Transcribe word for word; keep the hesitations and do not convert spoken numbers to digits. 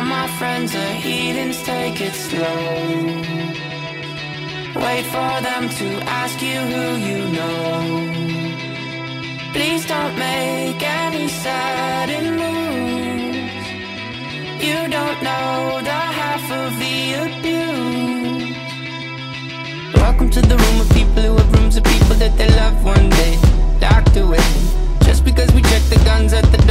All my friends are heathens, take it slow. Wait for them to ask you who you know. Please don't make any sudden moves. You don't know the half of the abuse. Welcome to the room of people who have rooms of people that they love one day locked away. Just because we check the guns at the